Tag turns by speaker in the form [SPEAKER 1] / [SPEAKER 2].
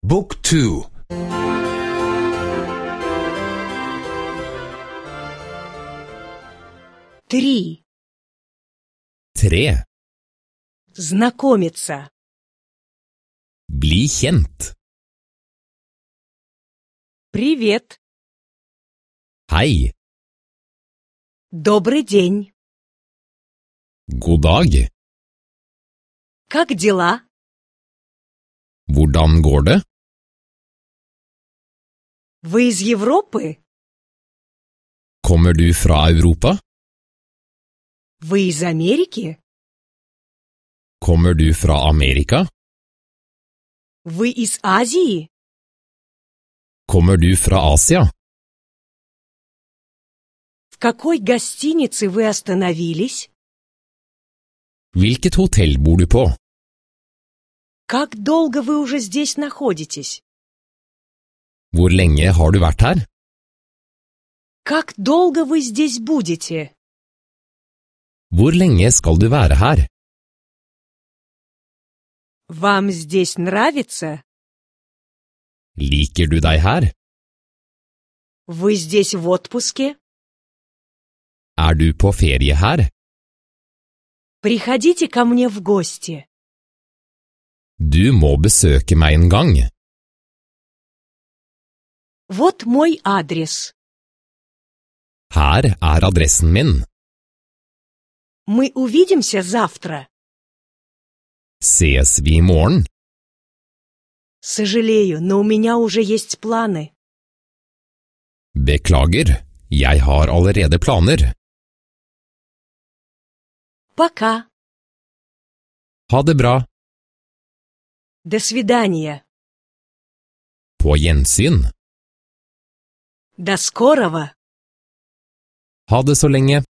[SPEAKER 1] Book 2.
[SPEAKER 2] 3.
[SPEAKER 3] 3.
[SPEAKER 2] Знакомиться.
[SPEAKER 3] Bli kjent.
[SPEAKER 2] Привет.
[SPEAKER 3] Hei.
[SPEAKER 2] Добрый день.
[SPEAKER 3] God dag.
[SPEAKER 2] Как дела?
[SPEAKER 3] Hvordan går det?
[SPEAKER 2] Вы из Европы?
[SPEAKER 3] Kommer du fra Europa?
[SPEAKER 2] Вы из Америки?
[SPEAKER 3] Kommer du fra Amerika?
[SPEAKER 2] Вы из Азии?
[SPEAKER 3] Kommer du fra Asia?
[SPEAKER 2] В какой гостинице вы остановились?
[SPEAKER 3] Hvilket hotell bor du på?
[SPEAKER 2] Как долго вы уже здесь находитесь?
[SPEAKER 3] Hvor lenge har du vært her?
[SPEAKER 2] Как долго вы здесь будете?
[SPEAKER 3] Hvor lenge skal du være her?
[SPEAKER 2] Вам здесь нравится?
[SPEAKER 3] Liker du deg her?
[SPEAKER 2] Вы здесь в отпуске?
[SPEAKER 3] Er du på ferie her?
[SPEAKER 2] Приходите ко мне в гости.
[SPEAKER 3] Du må besøke meg en gang.
[SPEAKER 2] Вот мой адрес.
[SPEAKER 3] Her er adressen min.
[SPEAKER 2] Мы увидимся завтра.
[SPEAKER 3] Ses vi i morgen?
[SPEAKER 2] Сожалею, но у меня уже есть планы.
[SPEAKER 3] Beklager, jeg har allerede planer.
[SPEAKER 2] Пока.
[SPEAKER 3] Ha det bra.
[SPEAKER 2] До свидания.
[SPEAKER 3] På gjensyn.
[SPEAKER 2] До скорого.
[SPEAKER 3] Ha det så lenge.